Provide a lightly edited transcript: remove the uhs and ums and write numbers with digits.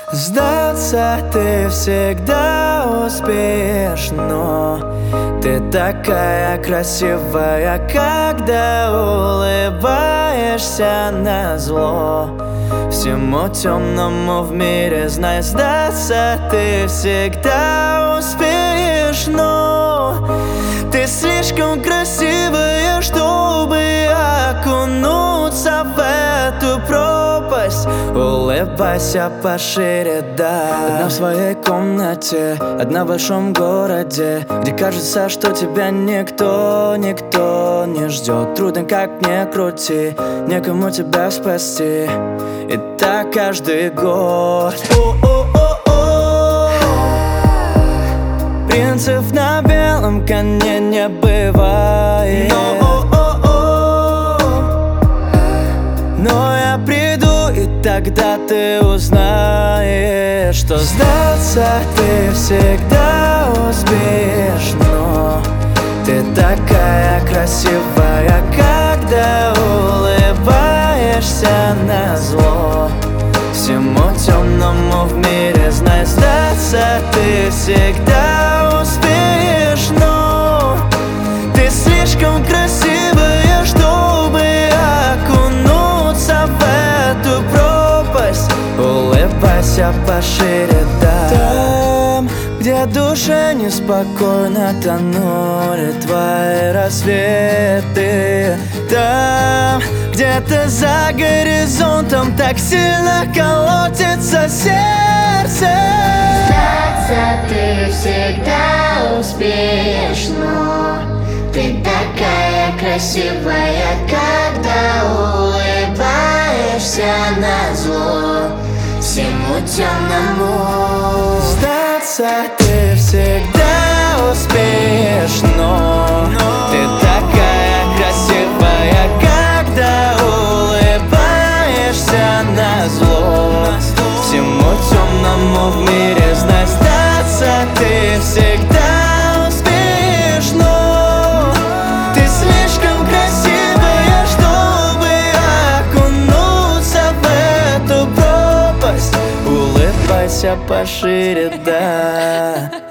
Сдаться ты всегда успеешь, но ты такая красивая, когда улыбаешься назло всему темному в мире. Знай, сдаться ты всегда успеешь, но ты слишком красивая, чтобы окунуться в эту пропасть. Улыбайся пошире, да. Одна в своей комнате, одна в большом городе, где кажется, что тебя никто не ждет. Трудно, как ни крути, некому тебя спасти. И так каждый год. Принцев на белом коне не бывает, но я приду, и тогда ты узнаешь, что сдаться ты всегда успеешь, но ты такая красивая, когда улыбаешься назло всему темному в мире. Знай, сдаться ты всегда успеешь, но ты слишком красивая, чтобы окунуться в эту пропасть. Улыбайся пошире, да. Там, где душе неспокойно тонули твои рассветы, там, где-то за горизонтом так сильно колотится сердце. Сдаться ты всегда успеешь, но ты такая красивая, когда улыбаешься назло всему темному. Сдаться ты всегда успеешь, но ты такая красивая, когда улыбаешься назло всему темному в мире. Знай, сдаться ты всегда успеешь, но ты слишком красивая, чтобы окунуться в эту пропасть. Улыбайся пошире, да.